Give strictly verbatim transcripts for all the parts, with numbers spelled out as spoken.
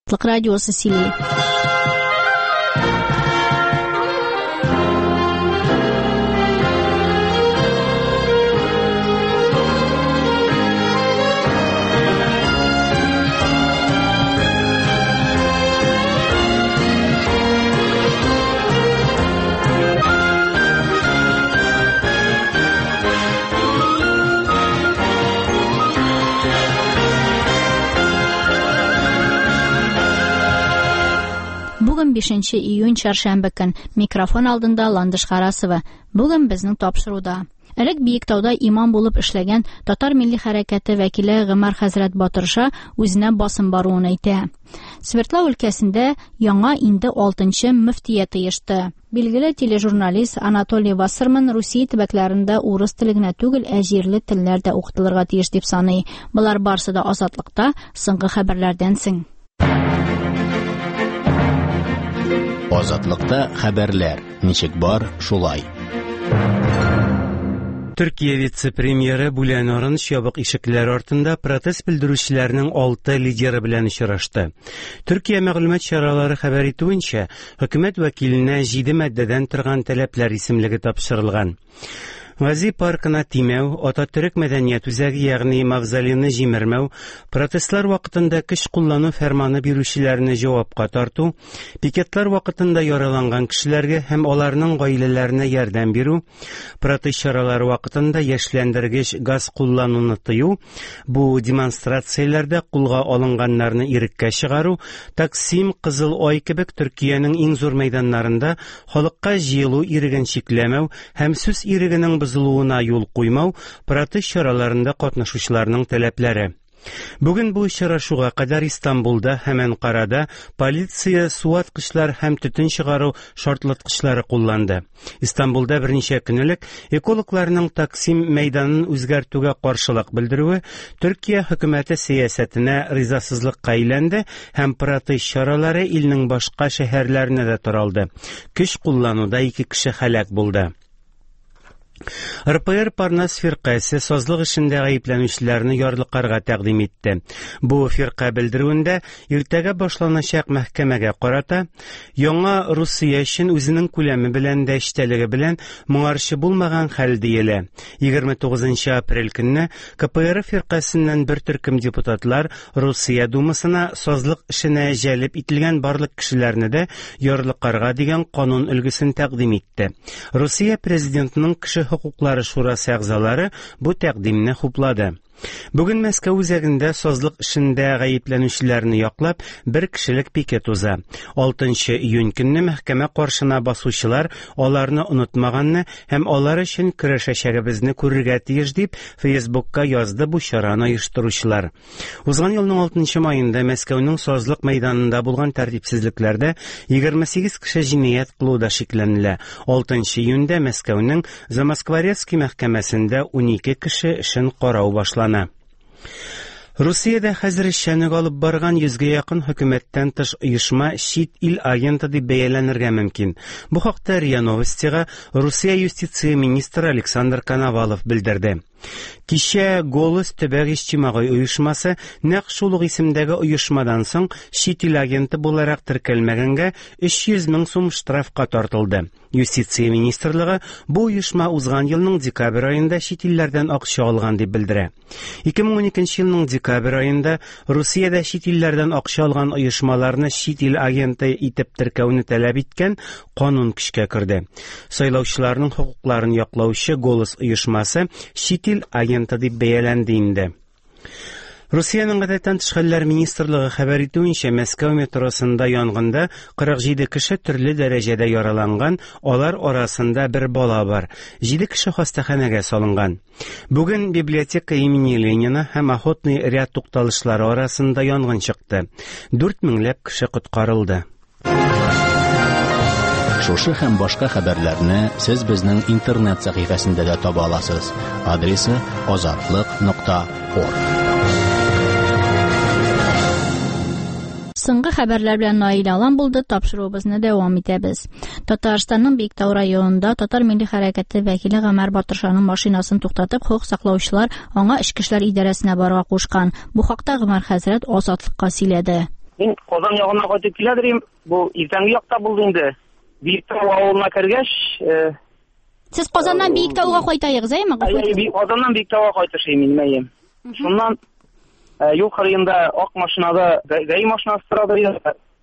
Radyosu Sili. Bugün beşinchi iyun çarşamba gün mikrofon aldında Landış Qarasova. Bugün bizning topshiruvda Элек Биектауда имам булып эшләгән Татар милли хәрәкәте вәкиле Гомәр хәзрәт Батырша үзенә басым баруын әйтә. Свердлов өлкәсендә яңа инде алтынчы мөфтия тыйышты. Билгеле тележурналист Анатолий Вассерман Русия төбәкләрендә урыс теле генә түгел, ә җирле телләрдә укытылырга тиеш дип саный. Булар барысы да азатлыкта, соңгы хәбәрләрдән соң. Азатлыкта хәбәрләр. Ничек бар, шулай. Төркия вице-премьеры Бүлән Арыныч ябык ишекләр артында протест белдерүчеләрнең алты лидеры белән очрашты. Төркия мәгълүмат чаралары хәбәр итүенчә, хөкүмәт вәкиленә җиде маддәдән торган таләпләр исемлеге тапшырылган. Гази паркына тимәү, Ататөрк мәдәният үзәге, ягъни мавзолейны җимермәү, протестлар вакытында көч куллану фәрманы бирүчеләрне җавапка тарту, пикетлар вакытында яраланган кешеләргә һәм аларның гаиләләренә ярдәм бирү, протест чаралары вакытында яшьләндергеч газ куллануны тыю, бу демонстрацияләрдә кулга алынганнарны иреккә чыгару, Таксим, Кызыл Ай кебек Төркиянең иң зур мәйданнарында халыкка җыелу иреген чикләмәү һәм сүз ирегенең бозылуына юл куймау протест чараларында катнашучыларның таләпләре. Бүген бу очрашуга кадәр Истанбулда һәм Анкарада полиция суаткычлар һәм төтен чыгару шартлаткычлары кулланды. Истанбулда берничә көн элек экологларның Таксим мәйданын үзгәртүгә каршылык белдерүе Төркия хөкүмәте сиясәтенә ризасызлыкка әйләнде һәм протест чаралары илнең башка шәһәрләренә дә таралды. Көч куллануда ике кеше һәлак булды. РПР Парнас фиркасы сазлык эшендә гаепләнүчеләрне ярлыкларга тәкъдим итте. Бу фирка белдерүендә иртәгә башланачак мәхкәмәгә карата яңа Русия өчен үзенең күләме белән дә эчтәлеге белән моңарчы булмаган хәл диелә. егерме тугызынчы апрель көнне КПР фиркасыннан бер төркем депутатлар Русия думасына сазлык эшенә җәлеп ителгән барлык кешеләрне дә ярлыкларга дигән канун өлгесен тәкъдим итте. Русия президентының кеше хукуклары шурасы әгъзалары бу тәкъдимне хуплады. Бүген Мәскәү үзәгендә сазлык эшендә гаепләнүчеләрне яклап бер кешелек пикет уза. алтынчы июнь көнне мәхкәмә каршына басучылар аларны онытмаганны һәм алар өчен көрәшәчәгебезне күрергә тиеш дип Фейсбукка язды бу чараны оештыручылар. Узган елның алтынчы маенда Мәскәүнең сазлык мәйданында булган тәртипсезлекләрдә егерме сигез кеше җинаять кылуда шикләнелә. алтынчы июньдә Мәскәүнең Замоскворецкий мәхкәмәсендә унике кеше эшен карау башлады. Русиядә хәзер эшчәнлек алып барган йөзгә якын хөкүмәттән тыш оешма чит ил агенты дип бәяләнергә мөмкин. Бу хакта РИА Новостига Русия юстиция министры Александр Коновалов белдерде. Кичә Голос төбәк иҗтимагый оешмасы нәкъ шул ук исемдәге оешмадан соң чит ил агенты буларак теркәлмәгәнгә өч йөз мең сум штрафка тартылды. Юстиция министрлыгы бу оешма узган елның декабрь аенда чит илләрдән акча алган дип белдерә. ике мең уникенче елның декабрь аенда Русиядә чит илләрдән акча алган оешмаларны чит ил агенты итеп теркәүне таләп иткән канун көчкә керде. Сайлаучыларның хукукларын яклаучы Голос оешмасы чит ил агенты дип бәяләнде инде. Русиянең гадәттән тыш хәлләр министрлыгы хәбәр итүенчә, Мәскәү метросында янгында кырык җиде кеше төрле дәрәҗәдә яраланган, алар арасында бер бала бар. җиде кеше хастаханәгә салынган. Бүген библиотека имени Ленина һәм охотный ряд тукталышлары арасында янгын чыкты. дүрт меңләп кеше коткарылды. Шушы һәм башка хәбәрләрне сез безнең интернет сәхифәсендә дә таба аласыз. Адресы азатлык нокта орг. Соңгы хәбәрләр белән Наил Алан булды, тапшыруыбызны дәвам итәбез. Татарстанның Биектау районында Татар милли хәрәкәте вәкиле Гомәр Батыршаның машинасын туктатып, хукук саклаучылар аңа эчке эшләр идарәсенә барырга кушкан. Бу хакта Гомәр хәзрәт Азатлыкка сөйләде. Мин Казан ягына кайтып киләдер, бу иртәнге якта булды инде. Биектау авылына кергәч, сез Казаннан Биектауга кайтаегыз, әйме? Казаннан Биектауга кайтышым мин, мәем. Шуннан юл кырыенда ак машинада ГАИ машинасы торады.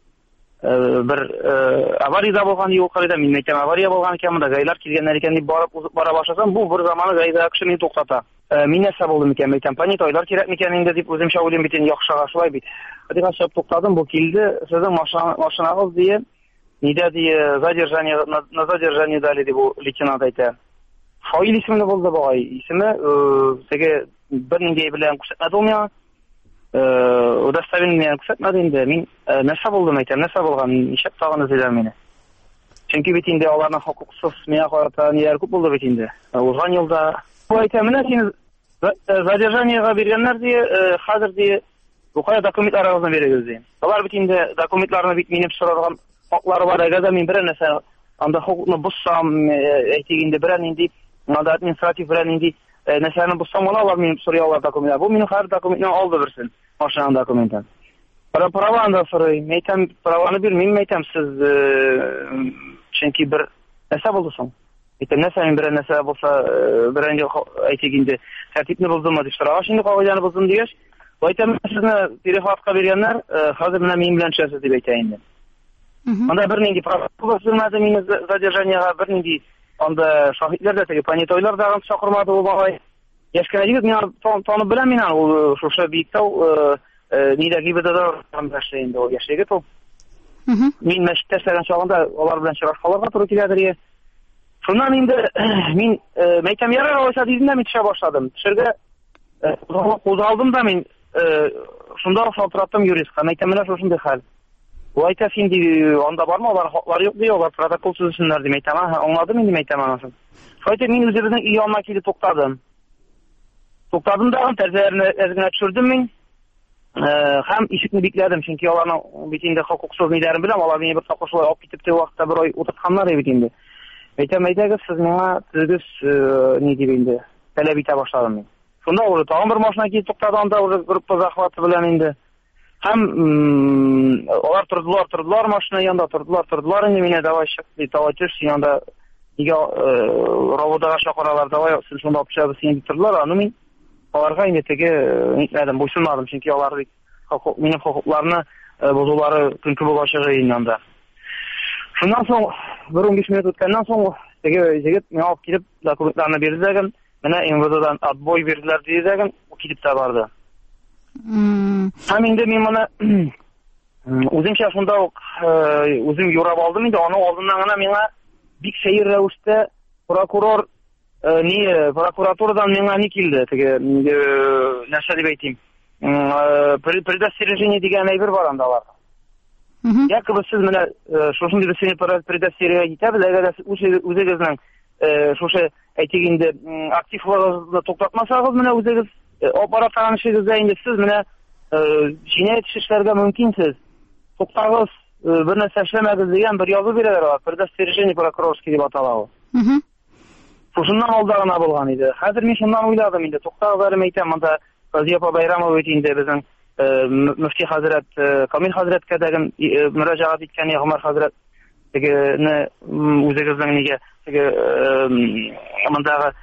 Бер авария булган юл кырыйда, мин әйтәм, авария булган икән, монда ГАИлар килгәннәр икән дип барып бара башласам, бу бер заманы ГАИда кеше мине туктата. Мин нәрсә булды микән, әйтәм, понятойлар кирәк микән инде дип үземчә уйлыйм бит, яхшыга шулай бит. Дип чыгып туктадым, бу килде, сезнең машинагыз дие, нидә дие, задержание на задержание дали дип бу лейтенант әйтә. Фаил исемле булды бугай, исеме теге бер нинди белән күрсәтмәде ул миңа. Удостоверение күрсәтмәде инде. Мин нәрсә булды әйтәм, нәрсә булган, ничек тагын эзләр мине. Чөнки бит инде аларның хокуксыз миңа карата ниләр күп булды бит инде. Узган елда әйтәм, менә син задержаниега биргәннәр ди, хәзер ди, бу кая документларыгызны бирегез ди. Алар бит инде документларны бит минем сорарган хаклары бар, әгәр дә мин бер нәрсә анда хокукны бозсам, әйтик инде берәр нинди анда административ берәр нинди нәрсәне бозсам, алар минем сорыйлар документлар. Бу минем һәр документны алды берсен, машина документын. Пара праваны сорый, әйтәм, праваны бирмим, әйтәм, сез чөнки бер нәрсә булды соң. Әйтәм, нәрсә мин бер нәрсә булса, бер инде әйтик инде тәртипне боздымы дип сораган, инде кагыйдәне боздым дигәч, әйтәм, сезне перехватка биргәннәр, хәзер менә мин белән төшәсез дип әйтә инде. Анда бер нинди правила сөрмәде мине задержаниега, бер нинди анда шаһидләр дә теге понятойлар да чакырмады ул багай. Яшькә егет миңа танып беләм мин аны, ул шушы Биектау нидә гибедә да инде ул яшь егет ул. Мин мәчеттә эшләгән чагында алар белән чыгышкаларга туры киләдер. Шуннан инде мин мәйтәм ярар алса дидем, мин төшә башладым. Төшәргә кузгалдым да мин шунда шалтыраттым юристка. Мәйтәм, менә шушындый хәл. Ул әйтә, син ди, анда бармы, алар хаклары юк ди, алар протокол төзүчеләр ди, мәйтәм, аңладым инде, мәйтәм анысын. Шулай мин үзебезнең өй янына килеп туктадым. Туктадым да, тәрәзәләрне әзгенә төшердем мин. Һәм ишекне бикләдем, чөнки аларның бит инде хокуксыз ниләрен беләм, алар мине бер тапкыр шулай алып китеп тә вакытта бер ай утыртканнар бит инде. Әйтәм, әйдәгез, сез миңа төзегез ни дип инде таләп итә башладым мин. Шунда ул тагын бер машина килеп туктады, анда уже группа захваты белән инде. Һәм алар тордылар, тордылар машина янында, тордылар, тордылар, инде мине давай чык, ди, давай төш, янда нигә роводага чакыралар, давай син шунда алып чыгабыз, син дип тордылар, аны мин аларга инде теге нитмәдем, буйсынмадым, чөнки алар минем хокукларны бозулары күнке булачак инде анда. Шуннан соң бер унбиш минут үткәннән соң теге җегет миңа алып килеп документларны бирде дигән, менә эм вэ дэдан отбой бирделәр дигән, ул килеп тә барды. Һәм инде мин моны үземчә шунда ук үзем юрап алдым инде, аның алдыннан гына миңа бик сәер рәвештә прокурор ни прокуратурадан миңа ни килде, теге нәрсә дип әйтим, предостережение дигән әйбер бар анда алар. Якобы сез менә шушындый бер предостережение итәбез, әгәр үзегезнең шушы әйтик инде активлыгыгызны туктатмасагыз, менә үзегез аппарат танышыгызда инде сез менә җинаять эшләргә мөмкинсез. Туктагыз, бер нәрсә эшләмәгез дигән бер язу бирәләр, предостережение прокурорский дип атала ул. Шушыннан алда гына булган иде. Хәзер мин шуннан уйладым инде, туктагыз, әйтәм, монда Казия Байрамов инде безнең мөфти хәзрәт Камил хәзрәткә дәгән мөрәҗәгать иткән Ягъмар хәзрәт тегене үзегезнең нигә теге мондагы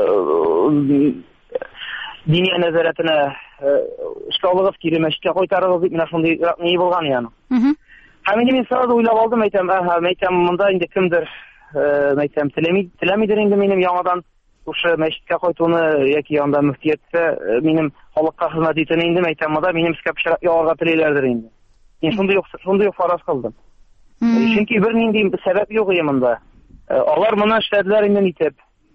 дини нәзарәтенә эшкалыгыз кире мәчеткә кайтарыгыз дип менә шундый ни булган яны. Һәм инде мин сразу уйлап алдым, әйтәм, аһа, әйтәм, монда инде кемдер, әйтәм, теләми, теләмидер инде минем яңадан ушы мәчеткә кайтуны яки анда мөфтиятка минем халыкка хезмәт итүне инде, әйтәм, монда минем искә пычрак ягарга теләйләрдер инде. Мин шундый юк, шундый юк фараз кылдым. Чөнки бер нинди сәбәп юк иде монда. Алар моны эшләделәр инде итеп.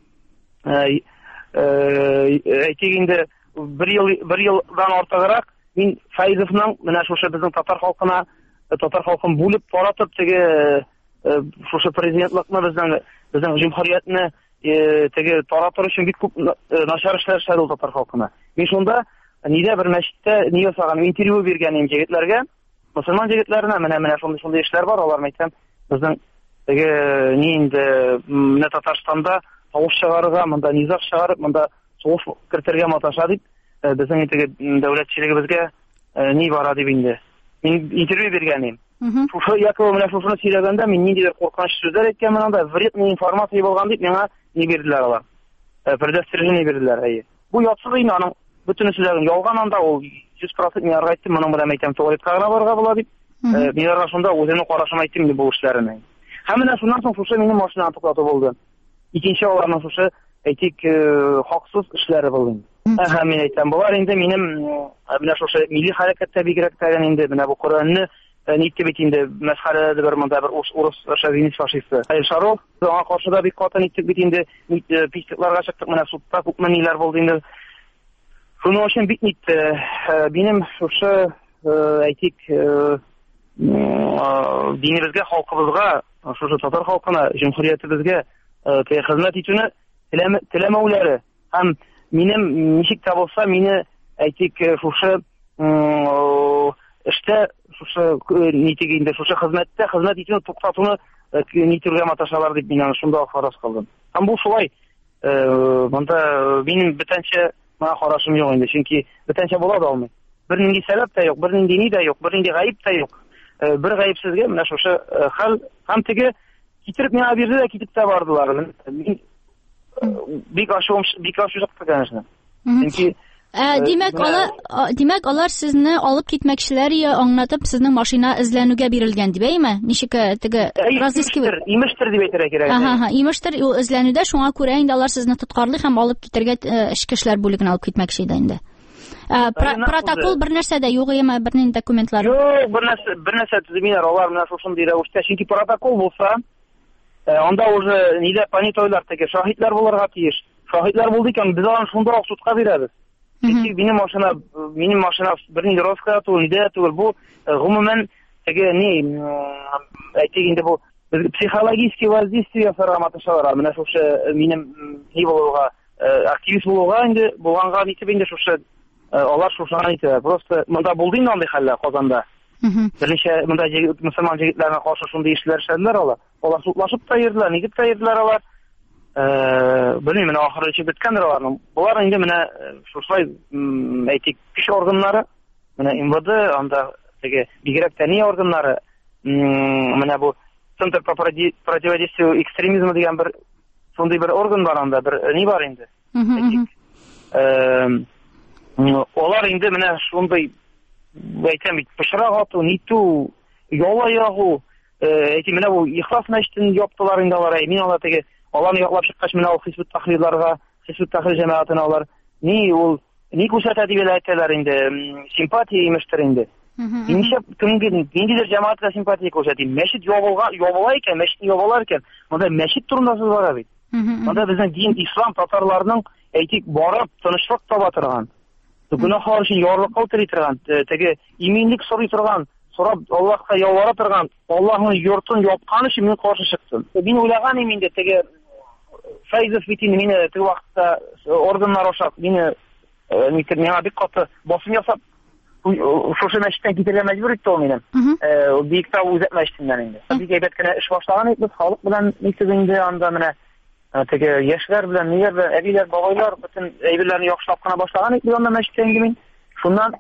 Әйтик инде бер ел бер елдан артыграк мин Фәйзовның менә шушы безнең татар халкына, татар халкын бүлеп таратып теге шушы президентлыкны безнең безнең җумһуриятне теге таратыр өчен бик күп начар эшләр эшләде ул татар халкына. Мин шунда нидә бер мәчеттә ни ясаган, интервью биргәнем җегетләргә, мусульман җегетләренә, менә менә шундый шундый эшләр бар, алар әйтәм, безнең теге ни инде менә Татарстанда тавыш чыгарырга, монда низах чыгарып, монда сугыш кертергә маташа дип, безнең теге дәүләтчелегебезгә ни бара дип инде. Мин интервью бергәнем. Шушы Якова менә шушыны сөйләгәндә мин ниндидер куркыныч сүзләр әйткәнмен, анда вредный информация булган дип миңа ни бирделәр алар. Предостережение бирделәр, әйе. Бу ятсыз инде аның бөтен сүзләрен ялган, анда ул йөз процент мин арга әйттем, моның белән әйтәм, туалетка гына барырга була дип. Мин арга шунда үземнең карашымны әйттем дип бу эшләрне. Һәм менә шуннан соң шушы минем машинаны туктату булды. Икенче аларның шушы әйтик хаксыз эшләре булды. Һәм мин әйтәм, булар инде минем менә шушы милли хәрәкәттә бигрәк тә инде менә бу Коръәнне нитте бит инде мәсхәрәдә бер монда бер урыс шовинист фашисты. Шаров аңа каршы да бик каты ниттек бит инде пистолетларга чыктык, менә судта күпме ниләр булды инде. Шуның өчен бит нитте. Минем шушы әйтик динебезгә, халкыбызга, шушы татар халкына, җумһуриятебезгә хезмәт итүне теләмәүләре һәм минем ничек тә булса мине әйтик шушы эштә шушы нитеге инде шушы хезмәттә хезмәт итүне туктатуны нитергә маташалар дип мин аны шунда фараз кылдым. Һәм бу шулай монда минем бөтенчә маңа карашым юк инде, чөнки бөтенчә була да алмый. Бер нинди сәбәп тә юк, бер нинди ни дә юк, бер нинди гаип тә юк. Бер гаипсезгә менә шушы хәл һәм теге китереп миңа бирде дә китеп тә бардылар. Мин бик ачуым, бик ачу чыкты, конечно. Чөнки Димәк, алар димәк алар сезне алып китмәкчеләр аңлатып сезнең машина эзләнүгә бирелгән дип әйме? Ничек теге разыскивый имештер дип әйтергә кирәк. Аха, имештер, ул эзләнүдә шуңа күрә инде алар сезне тоткарлый һәм алып китәргә эчке эшләр бүлегенә алып китмәкче иде инде. Протокол бер нәрсә дә юк, яме бер нинди документлар. Юк, бер нәрсә, бер нәрсә төземиләр алар менә шушындый рәвештә, чөнки протокол булса, анда уже нидә понятойлар теге шаһитлар булырга тиеш. Шаһитлар булды икән, без аны шунда ук судка бирәбез. Чөнки минем машина, минем машина бернинди роска түгел, идея түгел, бу гомумән теге ни әйтик инде бу психологический воздействие ясарга маташалар. Менә шушы минем ни булуга, активист булуга инде булганга нитеп инде шушы алар шушыган итә. Просто монда булды инде андый хәлләр Казанда. Берничә монда мөселман җегетләргә каршы шундый эшләр эшләделәр алар. Алар судлашып та йөрделәр, нигеп тә йөрделәр алар. Белмим, менә ахыры чыгып беткәндер аларның. Булар инде менә шушай әйтик көч органнары, менә эм вэ дэ, анда теге бигрәк тә ни органнары, менә бу Центр по противодействию экстремизму дигән бер шундый бер орган бар анда, бер ни бар инде. Алар инде менә шундый әйтәм бит, пычрак ату, нитү, яла ягу, әйтик менә бу ихлас мәчетен яптылар инде алар. Мин ала теге аларны яклап чыккач менә ул Хисбут Тахрирларга, Хисбут Тахрир җәмәгатенә алар ни ул ни күрсәтә дип әйтәләр инде, симпатия имештер инде. Ничә кемгә ниндидер җәмәгатькә симпатия күрсәтә. Мәчет ябылга, ябыла икән, мәчетне ябалар икән. Монда мәчет турында сүз бара бит. Монда безнең дин, ислам татарларның әйтик барып тынычлык таба торган, гөнаһлар өчен ярлык кылтырый торган, теге иминлек сорый торган, сорап Аллаһка ялвара торган, Аллаһның йортын япкан өчен мин каршы чыктым. Мин уйлаган идем инде теге Файзов бит мине теге вакытта органнар аша мине никер миңа бик каты басым ясап шушы мәчеттән китәргә мәҗбүр итте ул мине. Бик тә үзәк мәчетеннән инде. Бик әйбәт кенә эш башлаган идек, халык белән никер инде анда менә теге яшьләр белән, ниләр белән, әбиләр, бабайлар бөтен әйберләрне яхшылап кына башлаган идек анда мәчеттән инде мин. Шуннан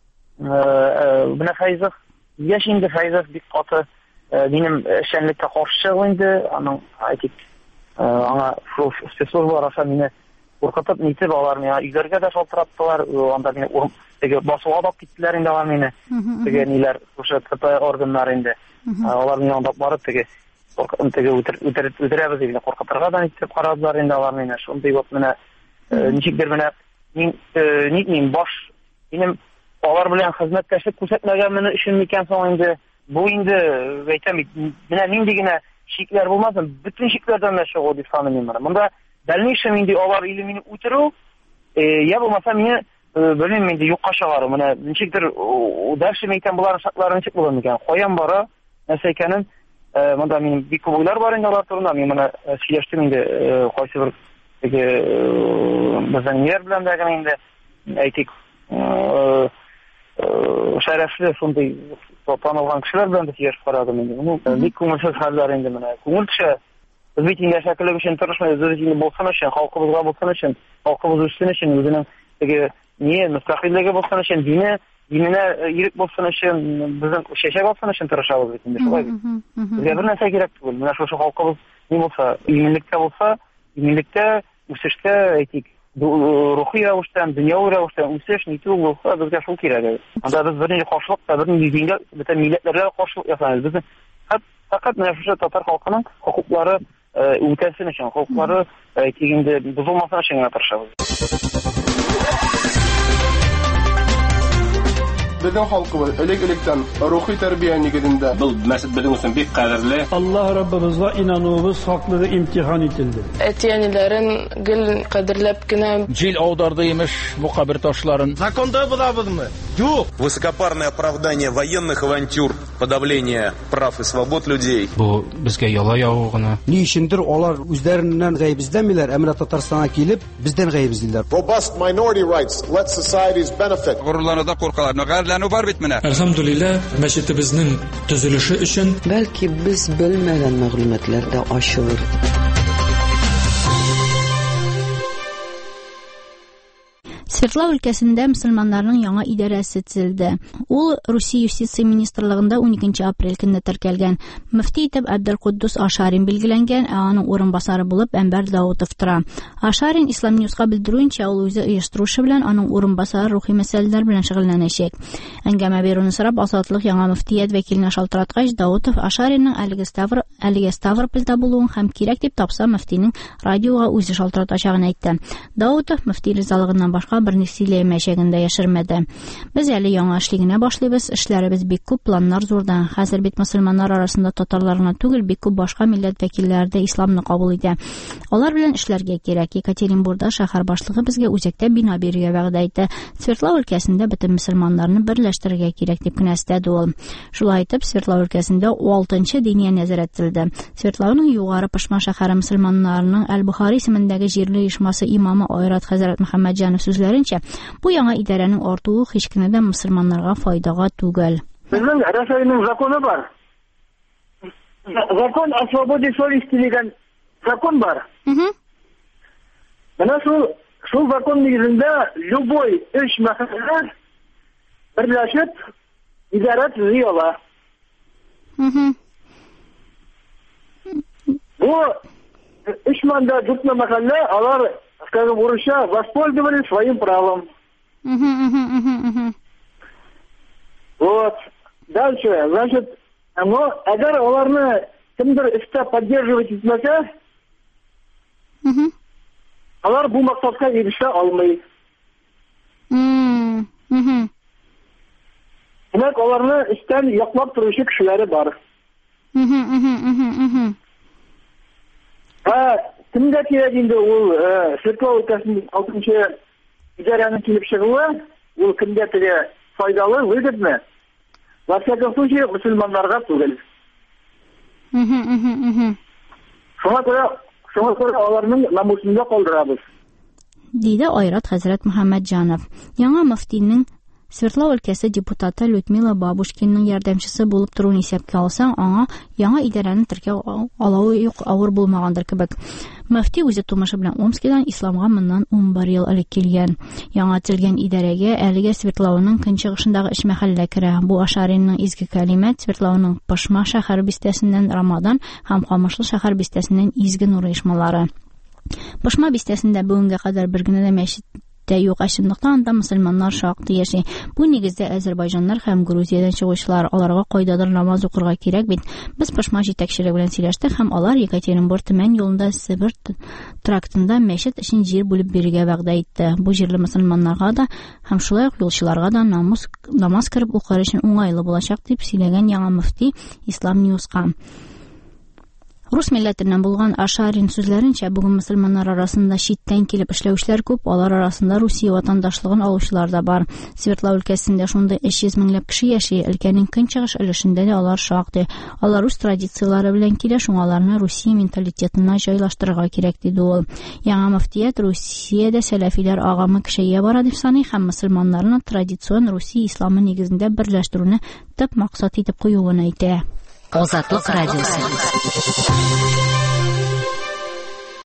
менә Файзов, яшь инде Файзов бик каты минем эшчәнлеккә каршы чыгып инде, аның әйтик аңа спецслужбалар аша мине куркытып нитеп алар миңа өйләргә дә шалтыраттылар, анда мине теге басуга да киттеләр инде алар мине. Теге ниләр, шушы КП органнары инде. Алар мине анда барып теге теге үтерәбез дип куркытырга да нитеп карадылар инде алар мине. Шундый вот менә ничектер менә мин нитмим баш минем алар белән хезмәттәшлек күрсәтмәгәнмен өчен микән соң инде бу инде әйтәм менә нинди генә шикләр булмасын, бөтен шикләрдән дә чыгу дип саныйм мен. Монда дальнейшем инде алар или мине үтерү, я булмаса мине белмим инде юкка чыгару. Менә ничектер дальше әйтәм буларның шартлары ничек булыр микән? Каян бара? Нәрсә икәнен монда минем бик күп уйлар бар инде алар турында. Мин моны сөйләштем инде кайсы бер теге безнең ниләр белән дә генә инде әйтик шәрәфле шундый танылган кешеләр белән дә сөйләшеп карадым инде. Ну, бик күңелсез хәлләр инде менә. Күңел төшә. Без бит инде шәкеле өчен тырышмыйбыз, без инде булсын өчен, халкыбызга булсын өчен, халкыбыз үссен өчен, үзенең теге ни мөстәкыйльлеге булсын өчен, дине Диненә ирек булсын өчен, безнең чәчәк алсын өчен тырышабыз бит инде шулай. Безгә бер нәрсә кирәк түгел. Менә шушы халкыбыз ни булса, иминлектә булса, иминлектә, үсештә, әйтик, рухи рәвештән, дөньяви рәвештән үсеш нитү булса, безгә шул кирәк. Анда без берничә каршылык та, берничә дингә, бөтен милләтләргә каршылык ясамыз. Без фақат менә шушы татар халкының хокуклары үтәсен өчен, хокуклары әйтик, бозылмасын өчен генә тырышабыз. Безнең халкыбыз элек-электән рухи тәрбия нигезендә. Бу мәсәл безнең өчен бик кадерле. Аллаһ Раббыбызга инануыбыз хаклыгы имтихан ителде. Әтиәниләрен гел кадерләп кенә Җил аударды имеш бу кабер ташларын. Законда булабызмы? Юк. Высокопарное оправдание военных авантюр, подавление прав и свобод людей. Бу безгә яла ягу гына. Ни өчендер алар үзләреннән гаеп эзләмиләр, әмма Татарстанга килеп, бездән гаеп эзлиләр. Robust minority rights let societies benefit. Горурлануда куркалар, гайрләнү бар бит менә. Әлхәмдүлилләh, мәчетебезнең төзелеше өчен бәлки без белмәгән мәгълүматлар да ачылыр. Свердлов өлкәсендә мөселманнарның яңа идарәсе төзелде. Ул Русия Юстиция министрлыгында уникенче апрель көнне теркәлгән. Мөфти итеп Абделкуддус Ашарин билгеләнгән, ә аның урынбасары булып Әнбәр Даутов тора. Ашарин Ислам Ньюска белдерүенчә, ул үзе оештырушы белән аның урынбасары рухи мәсьәләләр белән шөгыльләнәчәк. Әңгәмә бирүне сорап Азатлык яңа мөфтият вәкиленә шалтыраткач, Даутов Ашаринның әлеге Ставр, әлеге Ставропольдә булуын һәм кирәк дип тапса, мөфтинең радиога үзе шалтыратачагын әйтте. Даутов мөфти ризалыгыннан башка бер нисиле мәчәгендә яшермәде. Без әле яңа эшлегенә башлыйбыз, эшләребез бик күп, планнар зурда. Хәзер бит мөселманнар арасында татарларына түгел, бик күп башка милләт вәкилләре дә исламны кабул итә. Алар белән эшләргә кирәк. Екатеринбургда шәһәр башлыгы безгә үзәктә бина бирергә вәгъдә итте. Свердлов өлкәсендә бөтен мөселманнарны берләштерергә кирәк дип кенә әстәде ул. Шулай итеп, Свердлов өлкәсендә алтынчы диния нәзарәт ителде. Свердловның югары Пышма шәһәре мөселманнарының Әл-Бухари исемендәге җирле оешмасы имамы Айрат хәзрәт Мөхәммәтҗанов сүзләренчә, бу яңа идарәнең артуы һич кенәдән мөселманнарга файдага түгел. Безнең Россиянең законы бар. Закон о свободе совести дигән закон бар. Мгм. Менә шул шул закон нигезендә любой эш мәхәллә берләшеп идарә төзи ала. Мгм. Бу эшмәндә дүртне мәхәллә алар, скажем, урысча воспользовались своим правом. Мгм, мгм, мгм, мгм. Вот. Дальше, значит, но әгәр аларны кемдер эштә поддерживать итмәсә, Мгм. алар бу максатка ирешә алмый. Мм. Мгм. Демәк, аларны эштән яклап торучы кешеләре бар. Мгм, мгм, мгм, мгм. Ә кемгә кирәк инде ул Свердлов өлкәсенең алтынчы идарәнең килеп чыгуы, ул кемгә теге файдалы, выгодны? Во всяком случае, мөселманнарга түгел. Мгм, мгм, мгм. Шуңа күрә, шуңа күрә аларның намусында калдырабыз. Диде Айрат хәзрәт Мөхәммәтҗанов. Яңа мөфтинең Свердлов өлкәсе депутаты Людмила Бабушкинның ярдәмчесе булып торуын исәпкә алсаң, аңа яңа идарәне теркәү алуы юк авыр булмагандыр кебек. Мөфти үзе тумышы белән Омскидан исламга моннан ун бер ел элек килгән. Яңа төзелгән идарәгә әлегә Свердловның көнчыгышындагы эш мәхәллә керә. Бу Ашаринның изге кәлимәт Свердловның Пышма шәһәр бистәсеннән Рамадан һәм Камышлы шәһәр бистәсеннән изге нур оешмалары. Пышма бистәсендә бүгенгә кадәр бер генә дә мәчет юк, ачымлыктан анда мөселманнар шактый яши. Бу нигездә Азәрбайҗаннар һәм Грузиядән чыгучылар, аларга кайдадыр намаз укырга кирәк бит. Без Пышма җитәкчелеге белән сөйләштек һәм алар Екатеринбург Төмән юлында Себер трактында мәчет өчен җир бүлеп бирергә вәгъдә итте. Бу җирле мөселманнарга да һәм шулай ук юлчыларга да намаз намаз кырып укыр өчен уңайлы булачак дип сөйләгән яңа мөфти Ислам Ньюска. Рус милләтеннән булган Ашарин сүзләренчә, бүген мөселманнар арасында читтән килеп эшләүчеләр күп, алар арасында Русия ватандашлыгын алучылар да бар. Свердлов өлкәсендә шундый өч йөз меңләп кеше яши, өлкәнең көнчыгыш өлешендә дә алар шактый. Алар рус традицияләре белән килә, шуңа аларны Русия менталитетына җайлаштырырга кирәк диде ул. Яңа мөфтият Русиядә сәләфиләр агымы көчәя бара дип саный һәм мөселманнарны традицион Русия исламы нигезендә берләштерүне төп максат итеп куюын әйтә. Азатлык радиосы.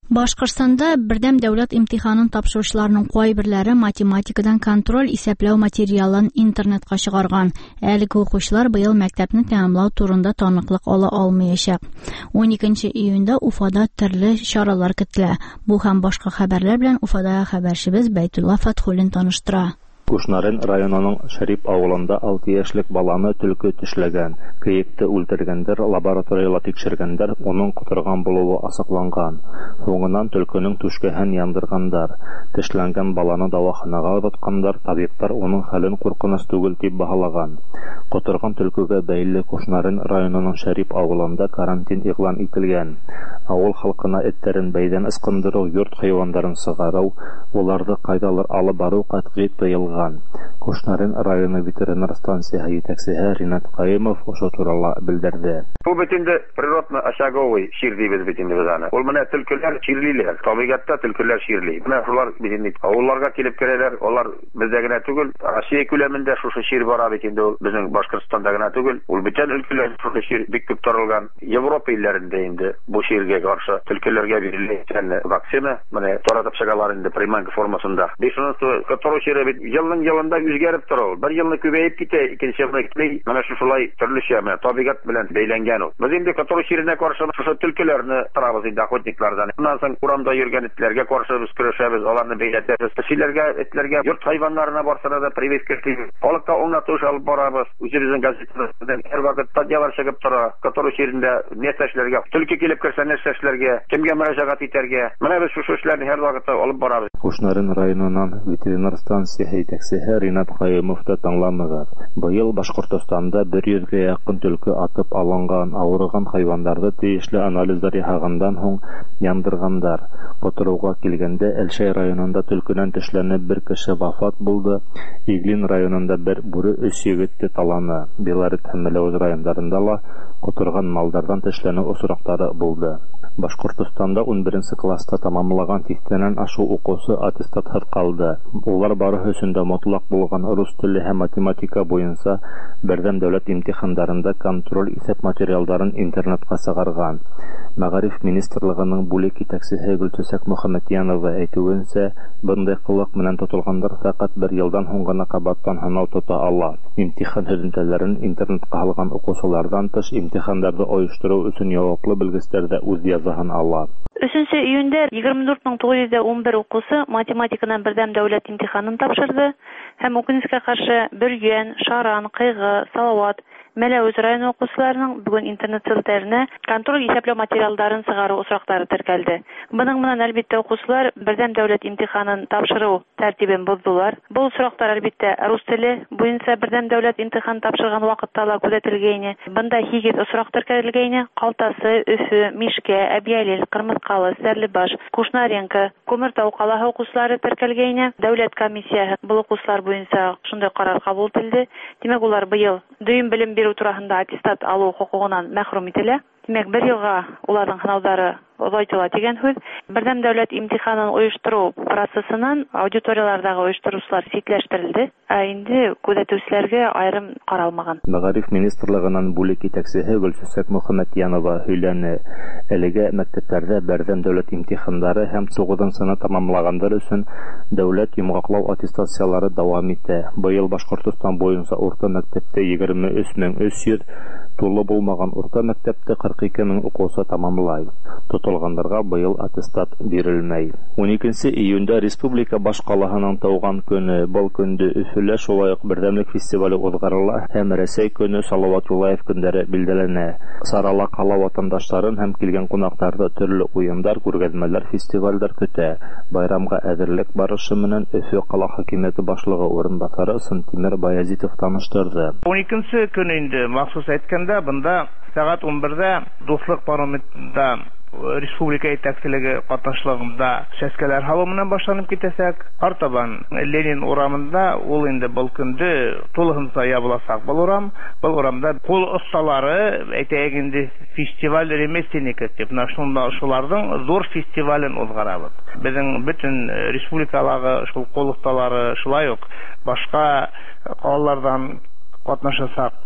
Башкортстанда бердәм дәүләт имтиханын тапшыручыларның кайберләре математикадан контроль исәпләү материалын интернетка чыгарган. Әлеге укучылар быел мәктәпне тәмамлау турында таныклык ала алмаячак. уникенче июньдә Уфада төрле чаралар көтелә. Бу һәм башка хәбәрләр белән Уфадагы хәбәрчебез Бәйтулла Фатхуллин таныштыра. Кушнарын районының Шәрип авылында алты яшьлек баланы төлке тешләгән, кыекты үлтергәндер, лабораторияла тикшергәндер, оның котырган булуы асыкланган. Соңыннан төлкенең түшкәһен яндыргандар. Тешләнгән баланы дәваханага озаткандар, табиблар оның хәлен куркыныч түгел дип баһалаган. Котырган төлкегә бәйле Кушнарын районының Шәрип авылында карантин игълан ителгән. Авыл халкына этләрен бәйдән ыскындыру, йорт хайвандарын сыгару, уларды кайдалар алып бару катгый тыелган. Кушнарын районы ветеринар станциясы җитәкчесе Ринат Каимов ошо турыла белдерде. Бу битендә природно ашаговый шир дибез битендә без аны. Ул менә төлкеләр ширлиләр. Табигатьтә төлкеләр ширли. Менә шулар битендә авылларга килеп керәләр. Алар бездә генә түгел, Россия күләмендә шушы шир бара битендә ул безнең Башкортстанда гына түгел. Ул бөтен өлкәләр шушы шир бик күп таралган. Европа илләрендә инде бу ширгә каршы төлкеләргә бирелгән вакцина менә таратып чыгалар инде приманка формасында. Бишенче который шире бит елның елында үзгәреп тора. Бер елны күбәеп китә, икенче елны китмәй. Менә шулай төрлечә менә табигать белән бәйләнгән ул. Без инде который ширенә каршы шушы төлкеләрне торабыз инде охотниклардан. Моннан соң урамда йөргән итләргә каршы без көрәшәбез, аларны бәйләтәбез. Силәргә, этләргә, йорт хайваннарына барсына да прививка эшлибез. Халыкка аңлатыш алып барабыз. Үзебезнең газетабыздан һәр вакыт статьялар чыгып тора. Который ширендә нәрсәшләргә, төлке килеп керсә нәрсәшләргә, кемгә мөрәҗәгать итәргә. Менә без шушы эшләрне һәр вакыт алып барабыз. Кушнарын районыннан ветеринар станциясе җитәкчесе Ринат Каимов та таңламыгыз. Быел Башкортостанда бер йөзгә якын төлке атып алынган, авырган хайвандарды тиешле анализлар яһагандан соң яндыргандар. Котыруга килгәндә Әлшәй районында төлкенән тешләнеп бер кеше вафат булды. Иглин районында бер бүре өч егетне таланы. Белорет һәм Мәләвез районнарында ла котырган малдардан тешләнү осрактары булды. Башкортостанда унберенче класста тамамлаган тиктәнән ашу укусы аттестатһыз калды. Улар барысы өчен дә мотлак булган рус теле һәм математика буенча бердәм дәүләт имтиханнарында контроль исәп материалларын интернетка сыгарган. Мәгариф министрлыгының бүлек итәкчесе Гөлчәчәк Мөхәммәтьянова әйтүенчә, бундай кылык белән тотылгандар фақат бер елдан соң гына кабаттан һанау тота ала. Имтихан һөҗәмләрен интернетка алган укучылардан тыш имтихандарды оештыру өчен яваплы белгечләрдә үз язаһын ала. өченче июньдә егерме дүрт мең тугыз йөз ун бер укучы математикадан бердәм дәүләт имтиханын тапшырды һәм укучыга каршы Бөргән, Шаран, Кыйгы, Салават, Мәләвез районы укучыларының бүген интернет селтәренә контроль исәпләү материалларын сыгару осрактары теркәлде. Буның менән әлбиттә укучылар бердәм дәүләт имтиханын тапшыру тәртибен боздылар. Бу осрактар әлбиттә рус теле буенча бердәм дәүләт имтихан тапшырган вакытта ла күзәтелгәйне. Бында һигез осрак теркәлгәйне: Калтасы, Өфе, Мишкә, Әбиялил, Кырмыскалы, Сәрлебаш, Кушнаренко, Күмертау каласы укучылары теркәлгәйне. Дәүләт комиссиясе бу укучылар буенча шундый карар кабул ителде. Димәк, улар быел дөйм белем бирү турасында аттестат алу хукугыннан мәхрүм ителә. Димәк, бер елга уларның сынаулары озайтыла дигән сүз. Бердәм дәүләт имтиханын оештыру процессынан аудиториялардагы оештыручылар ситләштерелде, ә инде күзәтүчеләргә аерым каралмаган. Мәгариф министрлыгыннан бүлек итәкчесе Гөлчәчәк Мөхәммәтьянова һөйләне. Әлегә мәктәпләрдә бердәм дәүләт имтиханнары һәм тугызынчы сыйныфны тамамлагандар өчен дәүләт йомгаклау аттестациялары дәвам итә. Быел Башкортстан буенча урта мәктәптә егерме өч мең өч йөз, тулы булмаган урта мәктәптә кырык ике мең укучы тамамлай. Тотылгандарга быел аттестат бирелмәй. уникенче июньдә республика башкалаһының тауган көне, был көндә Өфөлә шулай ук бердәмлек фестивале узгарыла һәм Рәсәй көне Салават Юлаев көндәре билдәләнә. Сарала кала ватандашларын һәм килгән кунакларны төрле уеннар, күргәзмәләр, фестивальләр көтә. Байрамга әзерлек барышы менән Өфө кала хакимияте башлыгы урынбасары Сынтимер Баязитов таныштырды. уникенче көне инде махсус әйткәндә, бында сәгать ун бердә Дуслык парометында республика итәкчелеге катнашлыгында чәскәләр һавы менән башланып китәсәк, артабан Ленин урамында ул инде был көндә тулыгынча ябылачак. Был урам, был урамда кул осталары, әйтәйек инде, фестиваль ремесленники дип, шуларның зур фестивален узгарабыз. Безнең бөтен республикалагы шул кул осталары, шулай ук башка калалардан катнашасак,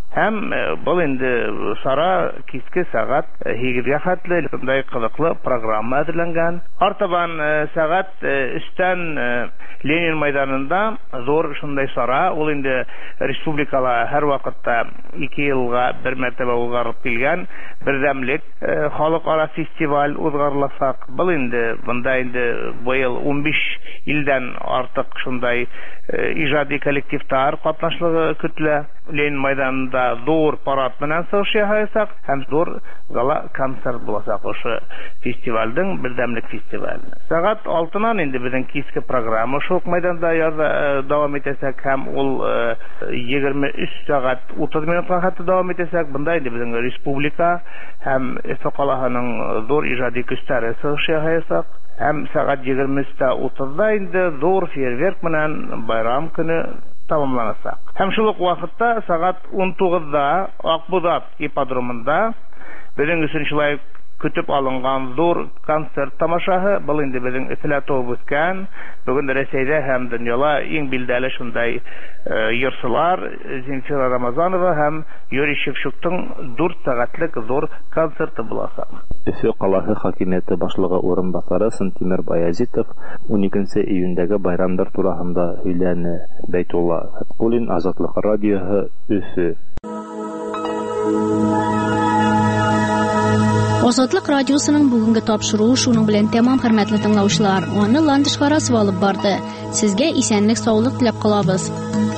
Һәм бұл инде сара киске сәгать һигезгә хәтле шундай кызыклы программа әзерләнгән. Артабан сәгать өстән Ленин мәйданында зур шундай сара, ул инде республикала һәр вакытта ике елга бер мәртәбә узгарып килгән бердәмлек халыкара фестиваль узгарылачак. Бұл инде бында инде быел ун биш илдән артык шундай иҗади коллективтар катнашлыгы көтелә. Ленин мәйданында зур парад менән чыгыш ясаячак һәм зур гала концерт булачак ошо фестивальдың бердәмлек фестиваль. Сәгать алтыдан инде безнең киске программа шул мәйданда дәвам итәчәк һәм ул егерме өч сәгать утыз минутка хәтле дәвам итәчәк. Бында инде безнең республика һәм Эфе калаһының зур иҗади көчләре чыгыш ясаячак. Һәм сәгать егерме өчтә утызда инде зур фейерверк менән байрам көне тамамланачак. Һәм шул ук вакытта сәгать ун тугызда Акбузат ипподромында безнең өчен шулай көтеп алынган зур концерт тамашаһы. Бұл инде безнең Эфелә туып үскән, бүген Рәсәйдә һәм дөньяда иң билдәле шундай йырчылар Зинфира Рамазанова һәм Юрий Шевчуктың дүрт сәгатьлек зур концерты булачак. Өфе каласы хакимияте башлыгы урынбасары Сантимер Баязитов ун икенче июньдәге байрамдар турасында һөйләне. Бәйтулла Фаткуллин, Азатлык радиоһы, Өфе. Азатлык радиосының бүгенге тапшыруы шуның белән тәмам, хөрмәтле тыңлаучылар. Аны Ландыш Харасов алып барды. Сезгә исәнлек, саулык теләп калабыз.